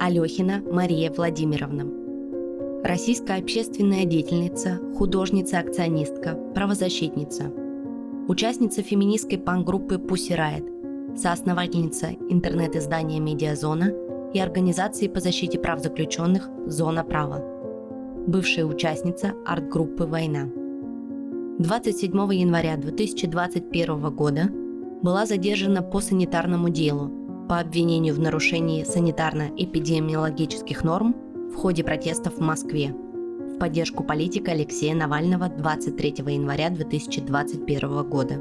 Алехина Мария Владимировна. Российская общественная деятельница, художница-акционистка, правозащитница. Участница феминистской панк-группы Pussy Riot, соосновательница интернет-издания «Медиазона» и организации по защите прав заключенных «Зона права». Бывшая участница арт-группы «Война». 27 января 2021 года была задержана по санитарному делу по обвинению в нарушении санитарно-эпидемиологических норм в ходе протестов в Москве в поддержку политика Алексея Навального 23 января 2021 года.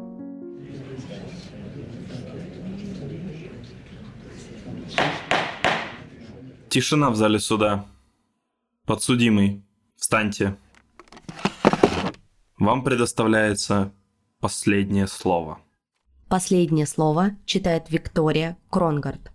Тишина в зале суда. Подсудимый, встаньте. Вам предоставляется последнее слово. Последнее слово читает Виктория Кронгард.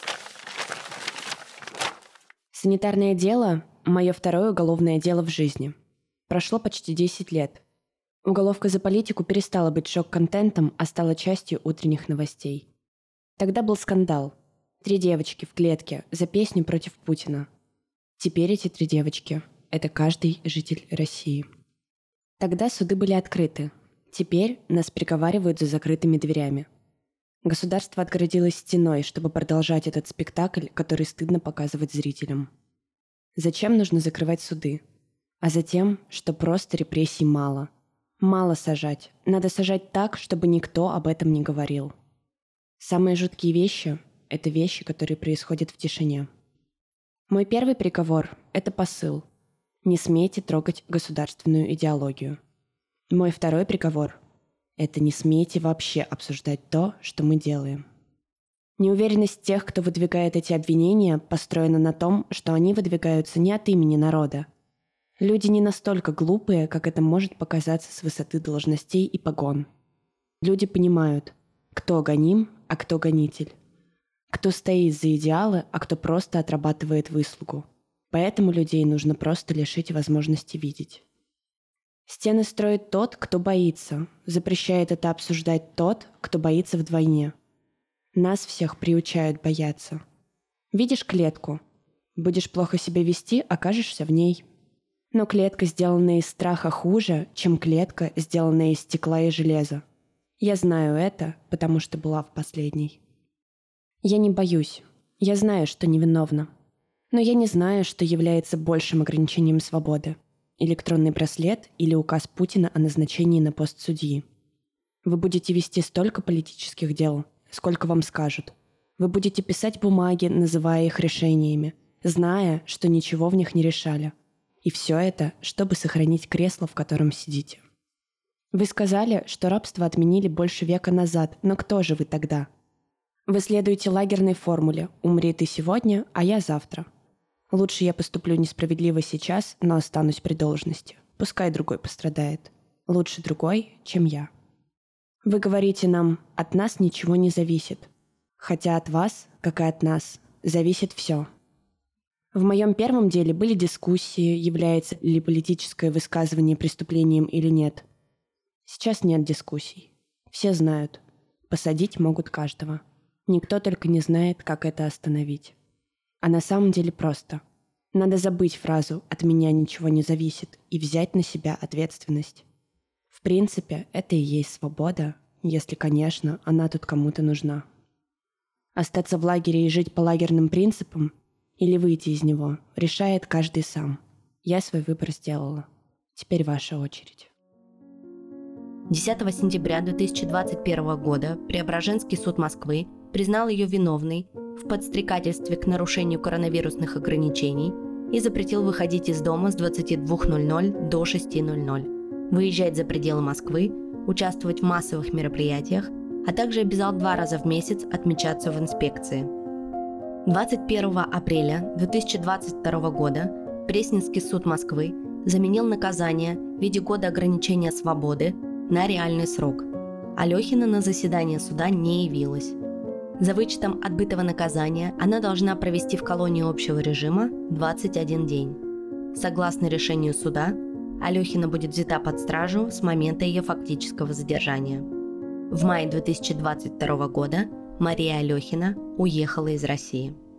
Санитарное дело – мое второе уголовное дело в жизни. Прошло почти 10 лет. Уголовка за политику перестала быть шок-контентом, а стала частью утренних новостей. Тогда был скандал. 3 девочки в клетке за песню против Путина. Теперь эти 3 девочки – это каждый житель России. Тогда суды были открыты. Теперь нас приговаривают за закрытыми дверями. Государство отгородилось стеной, чтобы продолжать этот спектакль, который стыдно показывать зрителям. Зачем нужно закрывать суды? А затем, что просто репрессий мало. Мало сажать. Надо сажать так, чтобы никто об этом не говорил. Самые жуткие вещи – это вещи, которые происходят в тишине. Мой первый приговор – это посыл. Не смейте трогать государственную идеологию. Мой второй приговор – это не смейте вообще обсуждать то, что мы делаем. Неуверенность тех, кто выдвигает эти обвинения, построена на том, что они выдвигаются не от имени народа. Люди не настолько глупые, как это может показаться с высоты должностей и погон. Люди понимают, кто гоним, а кто гонитель. Кто стоит за идеалы, а кто просто отрабатывает выслугу. Поэтому людей нужно просто лишить возможности видеть. Стены строит тот, кто боится. Запрещает это обсуждать тот, кто боится вдвойне. Нас всех приучают бояться. Видишь клетку? Будешь плохо себя вести, окажешься в ней. Но клетка, сделанная из страха, хуже, чем клетка, сделанная из стекла и железа. Я знаю это, потому что была в последней. Я не боюсь. Я знаю, что невиновна. Но я не знаю, что является большим ограничением свободы. Электронный браслет или указ Путина о назначении на пост судьи. Вы будете вести столько политических дел, сколько вам скажут. Вы будете писать бумаги, называя их решениями, зная, что ничего в них не решали. И все это, чтобы сохранить кресло, в котором сидите. Вы сказали, что рабство отменили больше века назад, но кто же вы тогда? Вы следуете лагерной формуле «умри ты сегодня, а я завтра». Лучше я поступлю несправедливо сейчас, но останусь при должности. Пускай другой пострадает. Лучше другой, чем я. Вы говорите нам, от нас ничего не зависит. Хотя от вас, как и от нас, зависит все. В моем первом деле были дискуссии, является ли политическое высказывание преступлением или нет. Сейчас нет дискуссий. Все знают. Посадить могут каждого. Никто только не знает, как это остановить. А на самом деле просто. Надо забыть фразу «от меня ничего не зависит» и взять на себя ответственность. В принципе, это и есть свобода, если, конечно, она тут кому-то нужна. Остаться в лагере и жить по лагерным принципам или выйти из него решает каждый сам. Я свой выбор сделала. Теперь ваша очередь. 10 сентября 2021 года Преображенский суд Москвы признал ее виновной в подстрекательстве к нарушению коронавирусных ограничений и запретил выходить из дома с 22:00 до 6:00, выезжать за пределы Москвы, участвовать в массовых мероприятиях, а также обязал 2 раза в месяц отмечаться в инспекции. 21 апреля 2022 года Пресненский суд Москвы заменил наказание в виде года ограничения свободы на реальный срок. Алехина на заседание суда не явилась. За вычетом отбытого наказания она должна провести в колонии общего режима 21 день. Согласно решению суда, Алехина будет взята под стражу с момента ее фактического задержания. В мае 2022 года Мария Алехина уехала из России.